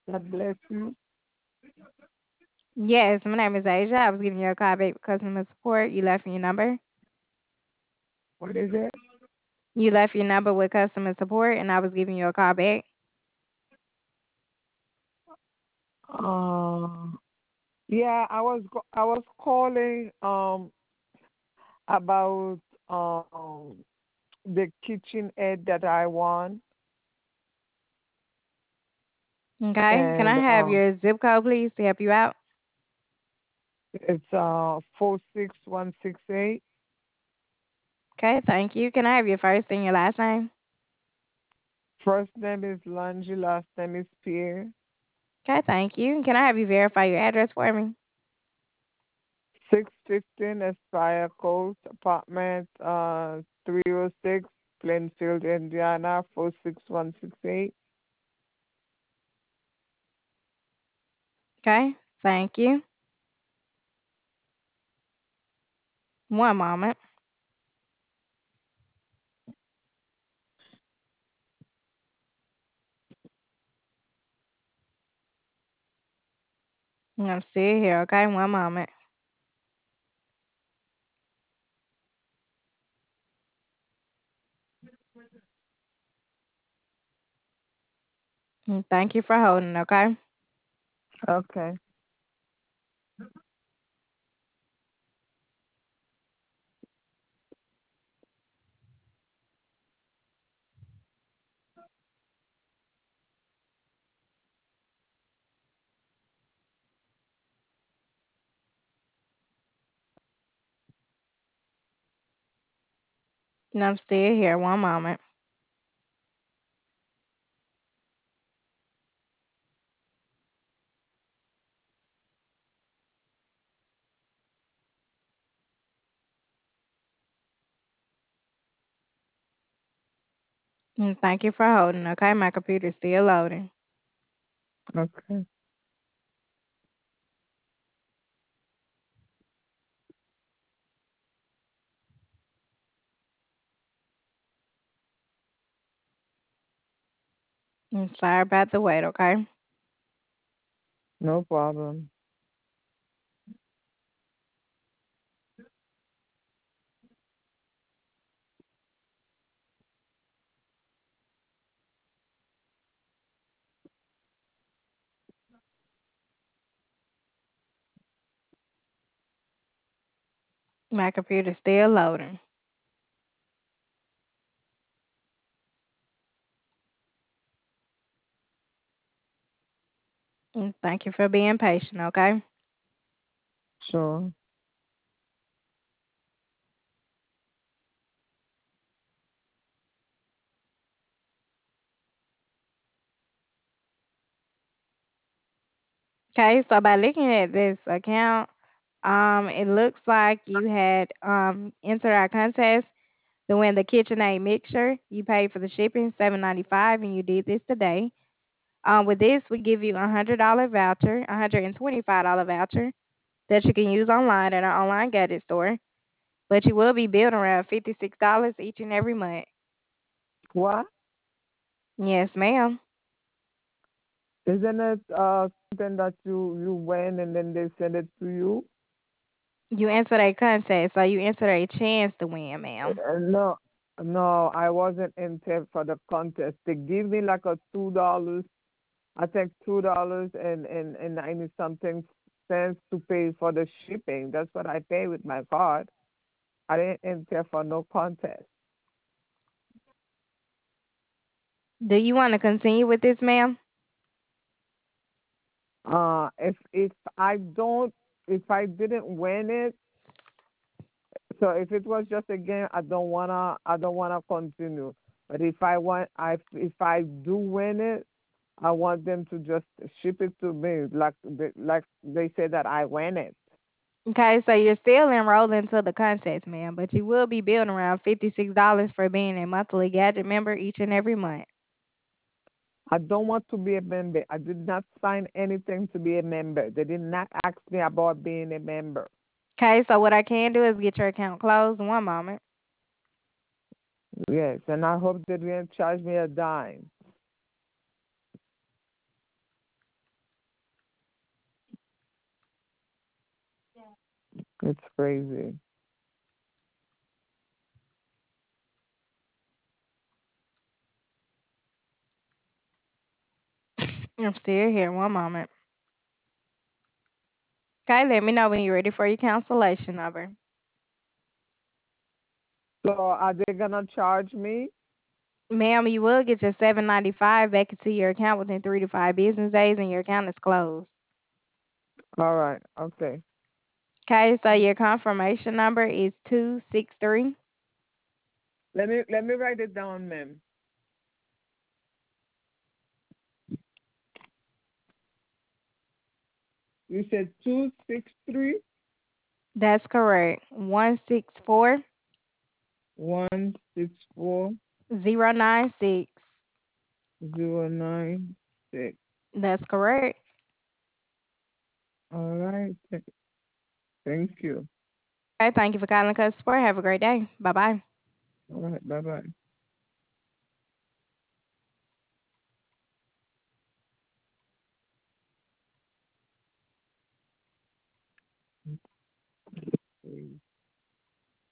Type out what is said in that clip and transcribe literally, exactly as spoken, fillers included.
God bless you. Yes, my name is Asia. I was giving you a call back with customer support. You left me your number. What is it? You left your number with customer support, and I was giving you a call back. Uh, yeah, I was go- I was calling um about um the kitchen aid that I want, Okay. Can I and have um your zip code, please, to help you out? it's uh four six one six eight. Okay. Thank you. Can I have your first and your last name? First name is Lanji, last name is Pierre. Okay. Thank you. Can I have you verify your address for me? Six fifteen Aspire Coast, apartment uh three oh six, Plainfield, Indiana four six one six eight. Okay. Thank you. One moment. I'm still here. Okay. One moment. Mm, Thank you for holding. Okay. Okay. And I'm still here. One moment. Mm, Thank you for holding. Okay. My computer's still loading. Okay. I'm sorry about the wait. Okay. No problem. My computer's still loading. Mm, Thank you for being patient. Okay. Sure. Okay. So by looking at this account, um, it looks like you had um entered our contest to win the KitchenAid mixture. You paid for the shipping seven ninety five, and you did this today. Um, with this, we give you a hundred dollar voucher, a hundred and twenty five dollar voucher that you can use online at our online gadget store. But you will be billed around fifty six dollars each and every month. What? Yes, ma'am. Isn't it uh something that you you win and then they send it to you? You entered a contest, so you entered a chance to win, Uh, ma'am. uh, no, no, I wasn't in there for the contest. They give me like a two dollars. I think two dollars and and and ninety something cents to pay for the shipping. That's what I pay with my card. I didn't enter for no contest. Do you want to continue with this, ma'am? Uh, if if I don't, if I didn't win it, so if it was just a game, I don't wanna, I don't wanna continue. But if I want, I if I do win it, I want them to just ship it to me, like they, like they say that I win it. Okay, so you're still enrolled into the contest, ma'am, but you will be billed around fifty six dollars for being a monthly gadget member each and every month. I don't want to be a member. I did not sign anything to be a member. They did not ask me about being a member. Okay, so what I can do is get your account closed. One moment. Yes, and I hope they didn't charge me a dime. It's crazy. I'm still here. One moment. Okay, let me know when you're ready for your cancellation number. So are they gonna charge me? Ma'am, you will get your seven ninety five back into your account within three to five business days, and your account is closed. All right. Okay. Okay, so your confirmation number is two six three. Let me let me write it down, ma'am. You said two six three That's correct. One six four one six four zero nine six. zero nine six. That's correct. All right. Th- Thank you. Okay, thank you for calling Customer Support. Have a great day. Bye bye. All right. Bye bye.